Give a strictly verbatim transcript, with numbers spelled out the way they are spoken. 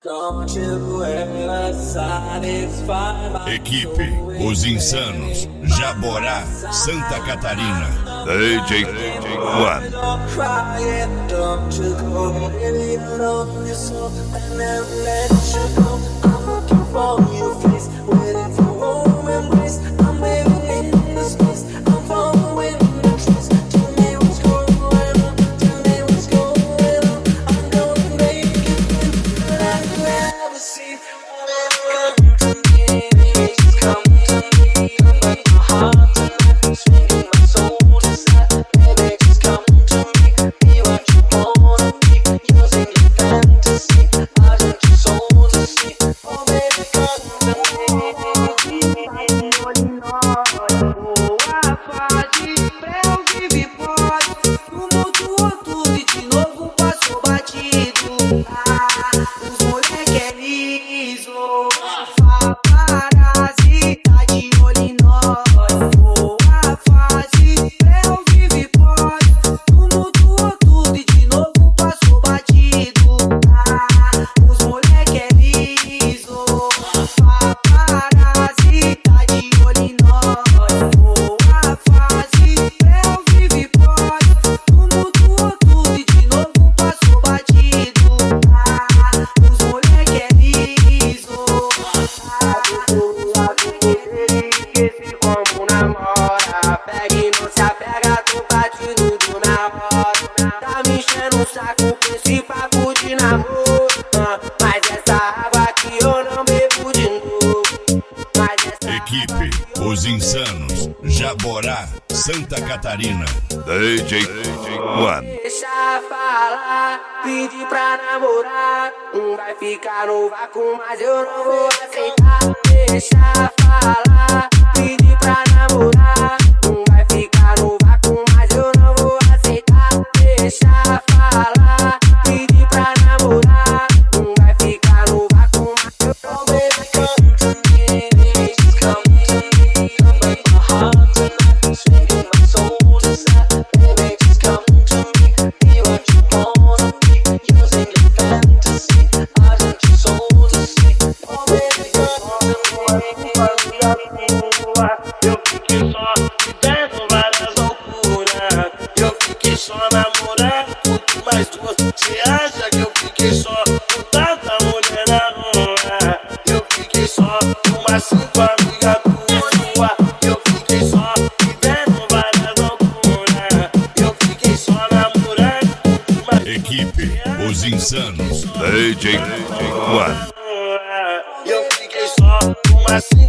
Equipe Os Insanos, Jaborá, Santa Catarina. D J One. Equipe Os Insanos, Jaborá, Santa Catarina. D J One. Deixa falar, pedir pra namorar. Um vai ficar no vácuo, mas eu não vou aceitar. Deixa falar, pedir pra namorar. Um vai ficar no vácuo, mas eu não vou aceitar. Deixa falar, pedir pra namorar. Um vai ficar no vácuo, mas eu não vou aceitar. Eu fiquei só vivendo várias loucuras. Eu fiquei só namorando muito mais tu. Cê acha que eu fiquei só com tanta mulher na rua? Eu fiquei só com umas cinco amigas tua. Eu fiquei só vivendo várias loucuras. Eu fiquei só namorando muito mais tu. Equipe Os Insanos, D J One. Eu fiquei só com umas